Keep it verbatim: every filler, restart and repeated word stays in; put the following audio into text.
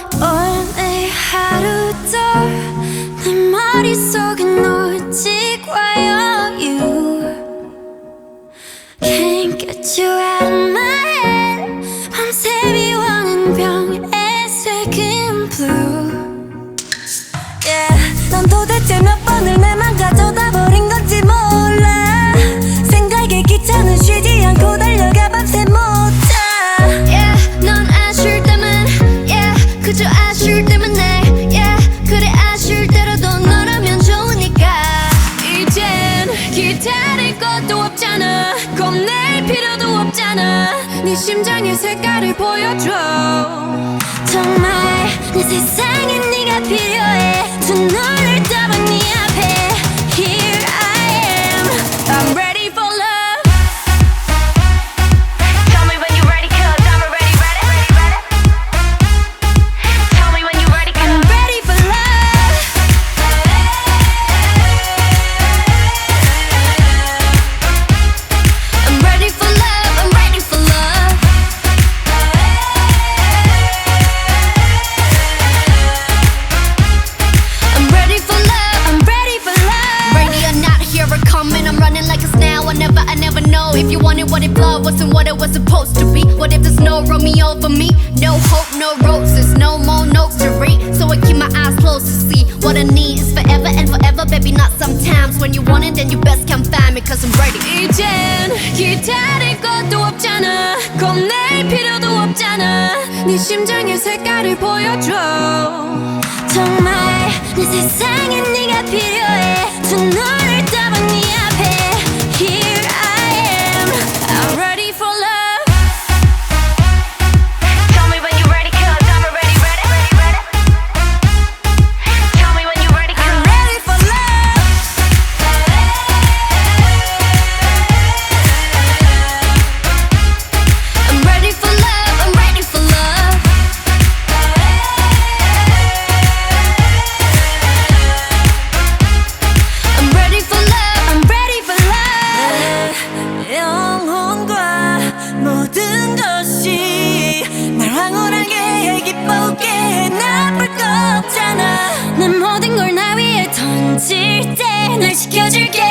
오늘 하루도 내 머릿속은 오직 와요. You can't get you out of my head. 밤새 미워하는 병의 색은 blue. Yeah, 넌 도대체 몇 번을 내 맘 가져다 버린 건지 몰라. 생각에 기차는 쉬지 않고 달려가 밤새 못 자. Yeah, 넌 아쉬울 때만 yeah, 그저 아쉬울 때문에 yeah, 그래 아쉬울 때라도 너라면 좋으니까. 이젠 기다릴 것도 없잖아. 겁낼 필요도 없잖아. 네 심장의 색깔을 보여줘. 정말 내 세상엔 네가 필요해. 두 눈을 떠봐 네 앞에. Here I am, I'm ready for love. Tell me when you're ready, cause I'm already ready. Tell me when you're ready, I'm cause ready for love. I'm ready for love, I'm ready for love. I'm ready for love, I'm ready for love. Ready or not, here I come and I'm running like a snail. I never, I never know if you wanted what if love wasn't what it was supposed to be. What if there's no Romeo for me? No hope, no roses, no more notes to read. So I keep my eyes closed to see what I need is forever and forever, baby, not sometimes. When you want it, then you best come find me, cause I'm ready. 이젠 기다릴 것도 없잖아. 겁낼 필요도 없잖아. 네 심장의 색깔을 보여줘. 정말 내 세상엔 네가 필요해. 두 눈을 떠봐 네 앞에. Here I am, I'm ready for love. tell me when you're ready, cause I'm already ready. Tell me when you're ready, I'm cause ready for love. I'm ready for love, I'm ready for love. I'm ready for love, I'm ready for love. 내 영혼과 모든 것이 날 황홀하게 해 기쁘게 해. 나쁠 거 없잖아. 내 모든 걸 나 위에 던질 때 날 지켜줄게.